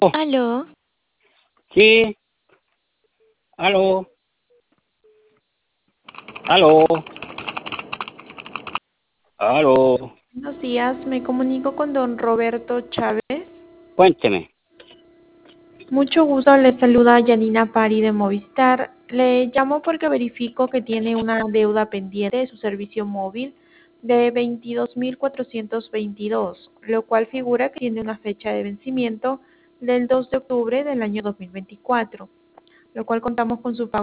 Aló, Sí, aló, aló, aló, buenos días. Me comunico con don Roberto Chávez. cuénteme. Mucho gusto, le saluda Yanina Pari de Movistar. Le llamo porque verifico que tiene una deuda pendiente de su servicio móvil de 22.422, lo cual figura que tiene una fecha de vencimiento del 2 de octubre del año 2024, lo cual contamos con su pago